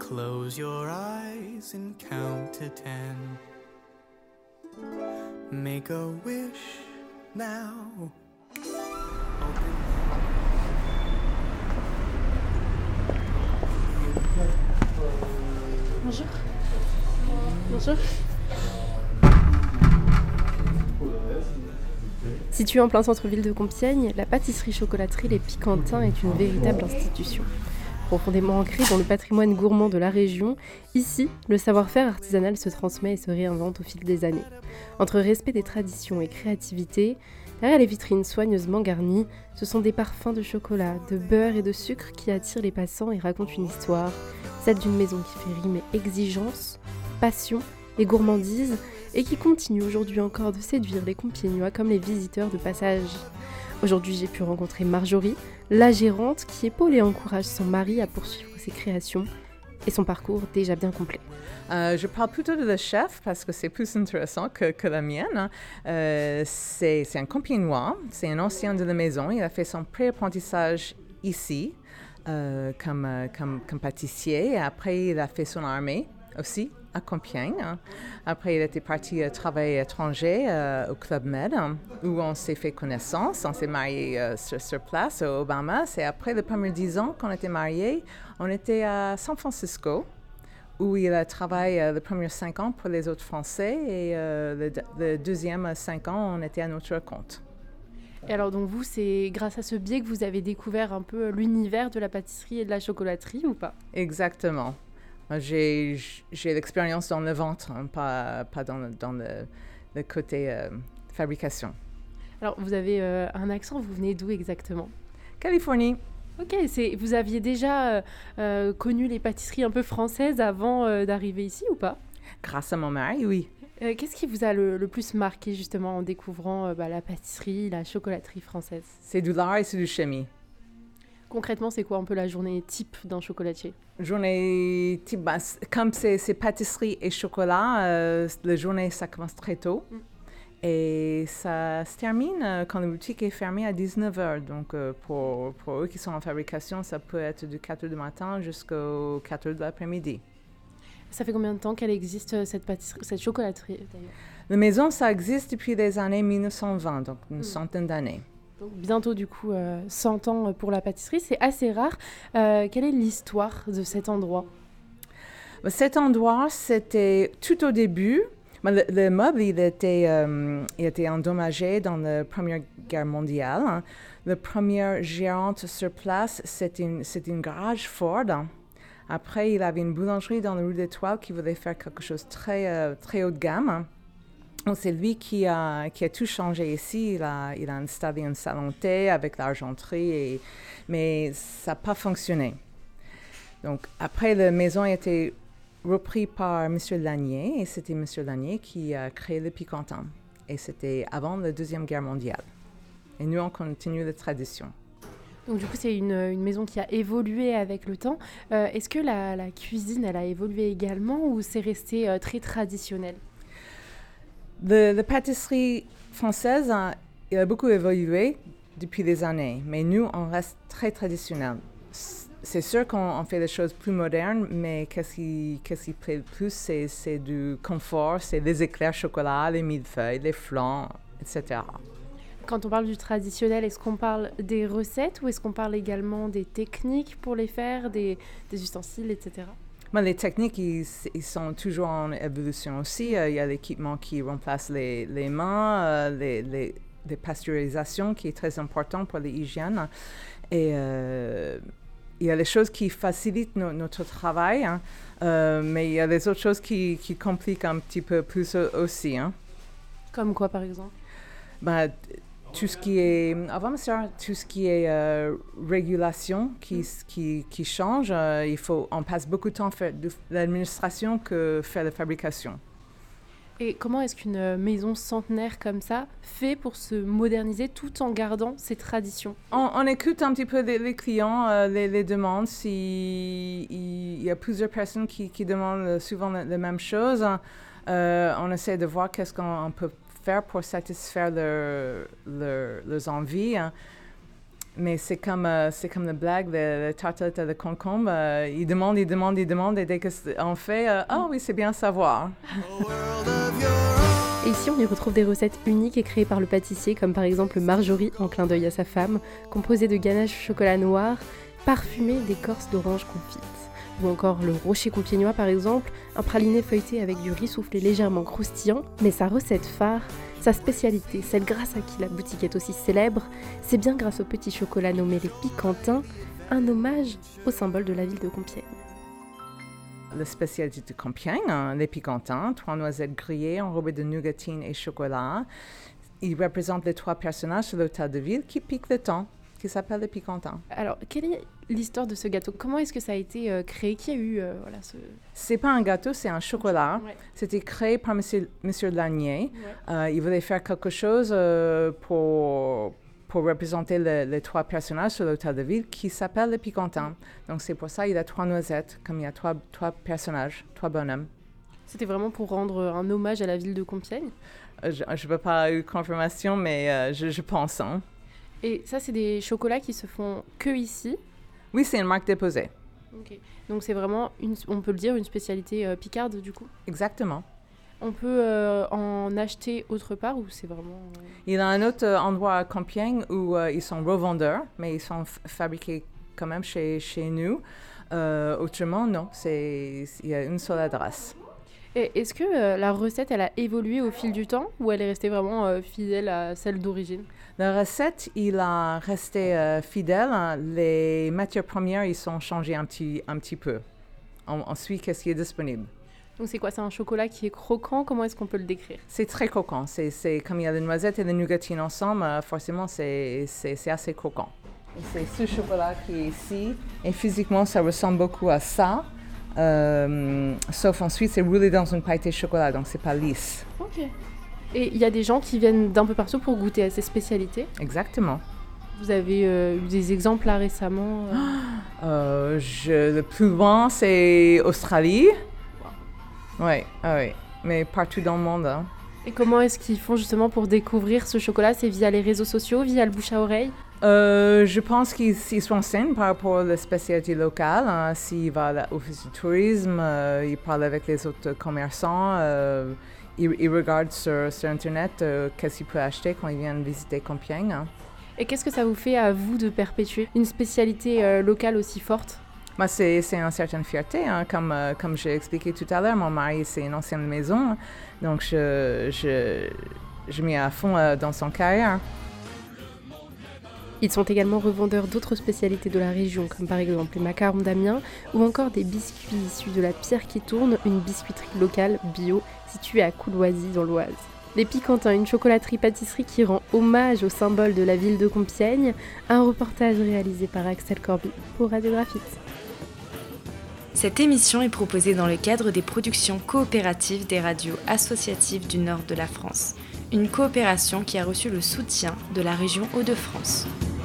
Close your eyes and count to 10. Make a wish now. Bonjour. Bonjour. Située en plein centre-ville de Compiègne, la pâtisserie-chocolaterie Les Piquantins est une véritable institution. Profondément ancrée dans le patrimoine gourmand de la région, ici, le savoir-faire artisanal se transmet et se réinvente au fil des années. Entre respect des traditions et créativité, derrière les vitrines soigneusement garnies, ce sont des parfums de chocolat, de beurre et de sucre qui attirent les passants et racontent une histoire, celle d'une maison qui fait rimer exigence, passion et gourmandise, et qui continue aujourd'hui encore de séduire les Compiègnois comme les visiteurs de passage. Aujourd'hui, j'ai pu rencontrer Marjorie, la gérante, qui épaule et encourage son mari à poursuivre ses créations et son parcours déjà bien complet. Je parle plutôt de le chef parce que c'est plus intéressant que la mienne. C'est un Compiègnois, c'est un ancien de la maison. Il a fait son pré-apprentissage ici comme pâtissier. Et après, il a fait son armée aussi à Compiègne. Après, il était parti travailler à l'étranger au Club Med, où on s'est fait connaissance. On s'est mariés sur place au Bahamas. Et après les premiers 10 ans qu'on était mariés, on était à San Francisco, où il a travaillé les premiers 5 ans pour les autres Français. Et le deuxième 5 ans, on était à notre compte. Et alors donc vous, c'est grâce à ce biais que vous avez découvert un peu l'univers de la pâtisserie et de la chocolaterie ou pas ? Exactement. J'ai l'expérience dans le ventre, pas dans le côté fabrication. Alors, vous avez un accent, vous venez d'où exactement ? Californie. Ok, vous aviez déjà connu les pâtisseries un peu françaises avant d'arriver ici ou pas ? Grâce à mon mari, oui. Qu'est-ce qui vous a le plus marqué justement en découvrant la pâtisserie, la chocolaterie française ? C'est du lard et c'est du chimie. Concrètement, c'est quoi un peu la journée type d'un chocolatier ? Journée type, comme c'est pâtisserie et chocolat, la journée, ça commence très tôt. Et ça se termine quand la boutique est fermée à 19h. Donc, pour eux qui sont en fabrication, ça peut être de 4h du matin jusqu'aux 4h de l'après-midi. Ça fait combien de temps qu'elle existe, cette chocolaterie, d'ailleurs ? La maison, ça existe depuis les années 1920, donc une centaine d'années. Donc bientôt du coup 100 ans pour la pâtisserie, c'est assez rare. Quelle est l'histoire de cet endroit ? Cet endroit, c'était tout au début. Le meuble, il était endommagé dans la Première Guerre mondiale. La première gérante sur place, c'était une garage Ford. Après, il avait une boulangerie dans la rue des Toiles qui voulait faire quelque chose de très haut de gamme. C'est lui qui a tout changé ici. Il a installé un salon thé avec l'argenterie, mais ça n'a pas fonctionné. Donc, après, la maison a été reprise par M. Lanier, et c'était M. Lanier qui a créé le Piquantin. Et c'était avant la Deuxième Guerre mondiale. Et nous, on continue la tradition. Donc du coup, c'est une maison qui a évolué avec le temps. Est-ce que la cuisine, elle a évolué également ou c'est resté très traditionnel ? La pâtisserie française a beaucoup évolué depuis des années, mais nous, on reste très traditionnel. C'est sûr qu'on fait des choses plus modernes, mais qu'est-ce qui plaît le plus, c'est du confort, c'est les éclairs chocolat, les millefeuilles, les flans, etc. Quand on parle du traditionnel, est-ce qu'on parle des recettes ou est-ce qu'on parle également des techniques pour les faire, des ustensiles, etc. Les techniques, ils sont toujours en évolution aussi. Il y a l'équipement qui remplace les mains, les pasteurisations qui est très important pour l'hygiène. Et il y a les choses qui facilitent notre travail, mais il y a les autres choses qui compliquent un petit peu plus aussi. Comme quoi, par exemple ? Tout ce qui est, tout ce qui est régulation qui change, on passe beaucoup de temps à faire de l'administration que faire la fabrication. Et comment est-ce qu'une maison centenaire comme ça fait pour se moderniser tout en gardant ses traditions ? On écoute un petit peu les clients, les demandes. Il y a plusieurs personnes qui demandent souvent la même chose. On essaie de voir qu'est-ce qu'on peut faire pour satisfaire leurs envies. Mais c'est comme la blague, le tartelette de concombre. Il demande, et dès qu'on fait, ah oui, c'est bien à savoir. Et ici, on y retrouve des recettes uniques et créées par le pâtissier, comme par exemple le Marjorie, en clin d'œil à sa femme, composé de ganache au chocolat noir, parfumé d'écorce d'orange confite. Ou encore le rocher compiègnois par exemple, un praliné feuilleté avec du riz soufflé légèrement croustillant, mais sa recette phare, sa spécialité, celle grâce à qui la boutique est aussi célèbre, c'est bien grâce au petit chocolat nommé les Picantins, un hommage au symbole de la ville de Compiègne. La spécialité de Compiègne, les Picantins, 3 noisettes grillées enrobées de nougatine et chocolat. Ils représentent les 3 personnages sur l'hôtel de ville qui piquent le temps, qui s'appelle les Picantins. Alors, quelle est l'histoire de ce gâteau? Comment est-ce que ça a été créé? Qui a eu ce... C'est pas un gâteau, c'est un chocolat. Ouais. C'était créé par Monsieur Lanier. Ouais. Il voulait faire quelque chose pour représenter les 3 personnages sur l'hôtel de ville qui s'appellent les Picantins. Donc c'est pour ça qu'il a 3 noisettes, comme il y a 3 personnages, 3 bonhommes. C'était vraiment pour rendre un hommage à la ville de Compiègne? Je ne peux pas avoir eu confirmation, mais je pense. Hein. Et ça, c'est des chocolats qui se font que ici? Oui, c'est une marque déposée. Ok. Donc c'est vraiment, on peut le dire, une spécialité picarde du coup? Exactement. On peut en acheter autre part ou c'est vraiment... Il y a un autre endroit à Compiègne où ils sont revendeurs, mais ils sont fabriqués quand même chez nous. Autrement, non, il y a une seule adresse. Et est-ce que la recette, elle a évolué au fil du temps ou elle est restée vraiment fidèle à celle d'origine? La recette, il a resté fidèle. Les matières premières, ils sont changées un petit peu. Ensuite, qu'est-ce qui est disponible? Donc c'est quoi? C'est un chocolat qui est croquant? Comment est-ce qu'on peut le décrire? C'est très croquant. C'est comme il y a les noisettes et les nougatines ensemble, forcément, c'est assez croquant. Et c'est ce chocolat qui est ici. Et physiquement, ça ressemble beaucoup à ça. Sauf ensuite, c'est roulé dans une pailleté de chocolat, donc c'est pas lisse. Ok. Et il y a des gens qui viennent d'un peu partout pour goûter à ces spécialités? Exactement. Vous avez eu des exemples là récemment? Le plus loin, c'est Australie. Oui, mais partout dans le monde. Hein. Et comment est-ce qu'ils font justement pour découvrir ce chocolat? C'est via les réseaux sociaux, via le bouche à oreille? Je pense qu'ils se renseignent par rapport à la spécialité locale. Hein. S'ils vont à l'office du tourisme, ils parlent avec les autres commerçants. Ils regardent sur Internet qu'est-ce qu'ils peuvent acheter quand ils viennent visiter Compiègne. Hein. Et qu'est-ce que ça vous fait à vous de perpétuer une spécialité locale aussi forte? Bah, c'est une certaine fierté, hein. Comme j'ai expliqué tout à l'heure, mon mari, c'est une ancienne maison, donc je mets à fond dans son carrière. Ils sont également revendeurs d'autres spécialités de la région, comme par exemple les macarons d'Amiens, ou encore des biscuits issus de la Pierre qui tourne, une biscuiterie locale bio située à Couloisy dans l'Oise. Les Picantins, une chocolaterie-pâtisserie qui rend hommage au symbole de la ville de Compiègne, un reportage réalisé par Axel Corby pour Radio Graphite. Cette émission est proposée dans le cadre des productions coopératives des radios associatives du nord de la France. Une coopération qui a reçu le soutien de la région Hauts-de-France.